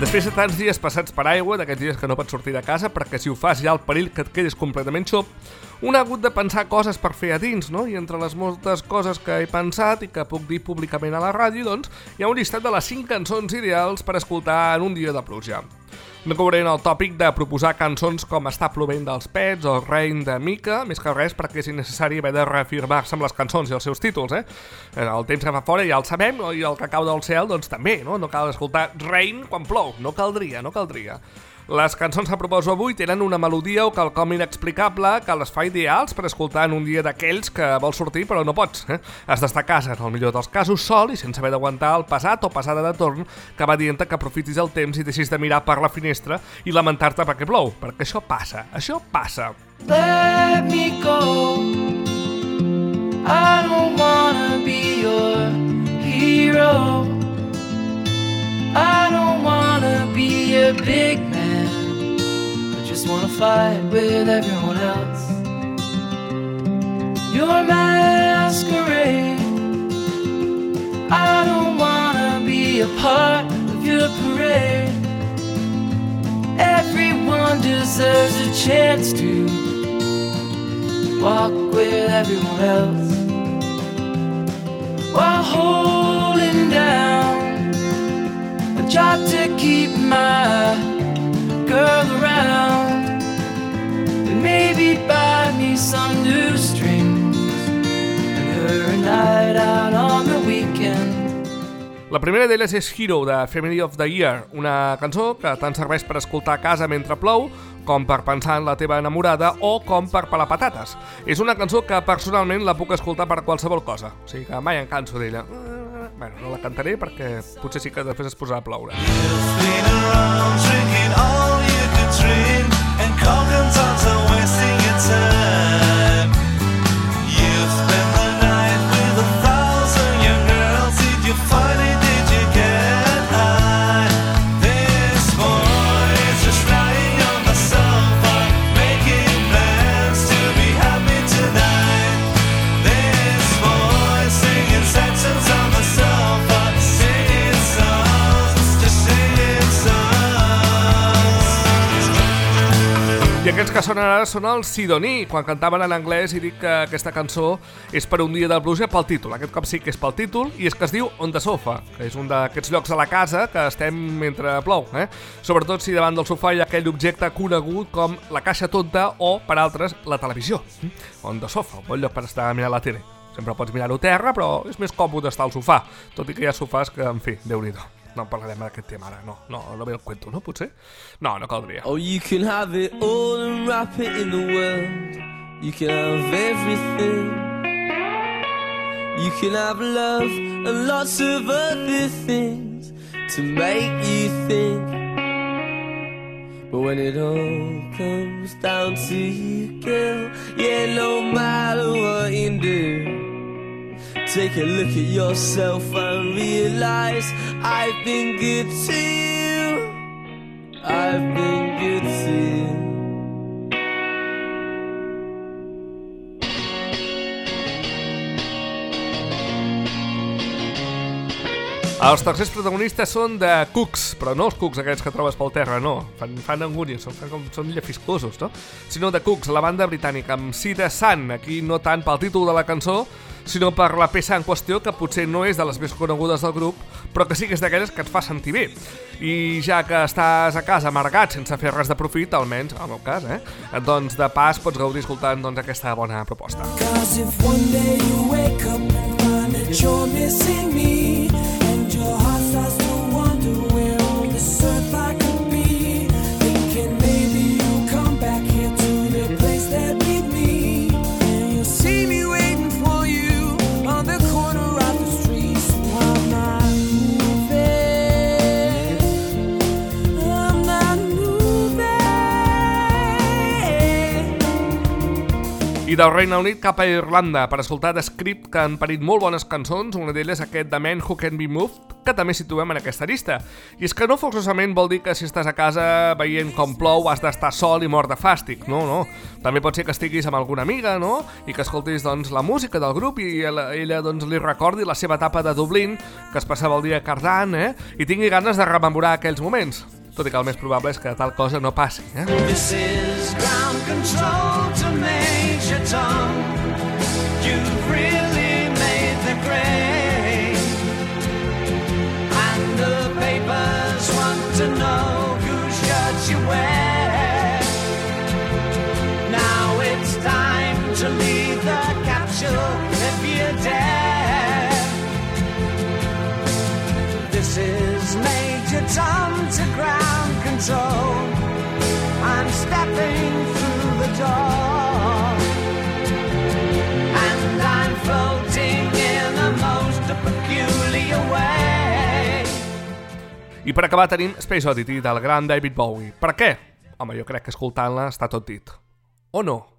Després de tants dies passats per aigua, d'aquests dies que no pots sortir de casa perquè si ho fas hi ha el perill que et quedis completament xop, un ha hagut de pensar coses per fer a dins, no? I entre les moltes coses que he pensat i que puc dir públicament a la ràdio, doncs, hi ha un llistat de les 5 cançons ideals per escoltar en un dia de pluja. No cauré en el tòpic de proposar cançons com Està plovent dels Pets o Rain de Mika, més que res perquè és innecessari haver de reafirmar-se amb les cançons i els seus títols, El temps que fa fora ja el sabem, i el que cau del cel, doncs també, no? No cal escoltar Rain quan plou, no caldria. Les cançons que proposo avui tenen una melodia o quelcom inexplicable que les fa ideals per escoltar en un dia d'aquells que vols sortir però no pots. Has d'estar a casa, en el millor dels casos, sol i sense haver d'aguantar el passat o passada de torn que va dient que aprofitis el temps i deixis de mirar per la finestra i lamentar-te perquè plou, perquè això passa. Let me go, I don't wanna be your hero, I don't wanna be a big man, I just wanna fight with everyone else. Your masquerade, I don't wanna be a part of your parade. Everyone deserves a chance to walk with everyone else while holding down a job to keep my girl around, and maybe buy me some new strings and her a night out on the weekend. La primera d'elles és Hero, de Family of the Year, una cançó que tant serveix per escoltar a casa mentre plou, com per pensar en la teva enamorada o com per pelar patates. És una cançó que personalment la puc escoltar per qualsevol cosa, o sigui que mai em canso d'ella. Bueno, no la cantaré perquè potser sí que després es posarà a ploure. I aquests que sonen ara són els Sidoní, quan cantaven en anglès, i dic que aquesta cançó és per un dia de pluja pel títol. Aquest cop sí que és pel títol, i és que es diu On the Sofa, que és un d'aquests llocs a la casa que estem mentre plou, Sobretot si davant del sofà hi ha aquell objecte conegut com la caixa tonta o, per altres, la televisió. On the Sofa, un bon lloc per estar mirant la tele. Sempre pots mirar-ho a terra, però és més còmode estar al sofà, tot i que hi ha sofàs que, en fi, Déu-n'hi-do. No parlarem d'aquest tema ara, no ve el cuento, no, potser? No caldria. Oh, you can have it all and wrap it in the world. You can have everything. You can have love and lots of other things to make you think. But when it all comes down to you, girl, yeah, no matter what you do, take a look at yourself and realize I've been good to you. I've been good to you. Els tercers protagonistes són de cucs, però no els cucs aquests que trobes pel terra, no. Fan angúnies, són llefiscosos, no? Sinó de cucs, la banda britànica, amb Sida Sun, aquí no tant pel títol de la cançó, sinó per la peça en qüestió, que potser no és de les més conegudes del grup, però que sí que és d'aquelles que et fa sentir bé. I ja que estàs a casa amargat sense fer res de profit, almenys, en el meu cas, doncs de pas pots gaudir escoltant aquesta bona proposta. 'Cause if one day you wake up and find that you're missing me, and your heart starts to wonder where on this earth I could be, thinking maybe you'll come back here to the place that we'd meet, and you'll see me waiting for you on the corner of the street. So I'm not I del Regne Unit cap a Irlanda per escoltar The Script, que han parit molt bones cançons, una d'elles aquest The Man Who Can Be Moved, que també situem en aquesta llista. I és que no forçosament vol dir que si estàs a casa veient com plou has d'estar sol i mort de fàstic, no. També pot ser que estiguis amb alguna amiga, no? I que escoltis la música del grup i ella li recordi la seva etapa de Dublín, que es passava el dia cardant, i tingui ganes de rememorar aquells moments. tot i que el més probable és que tal cosa no passi, This is ground control to Major Tom. You've really made the grade, and the papers want to know whose shirts you wear. Now it's time to leave the capsule if you dare. This is Major Tom to ground control. I'm stepping through the door, and I'm floating in a most peculiar way. I per acabar tenim Space Oddity del gran David Bowie. Per què? Home, jo crec que escoltant-la està tot dit. O no?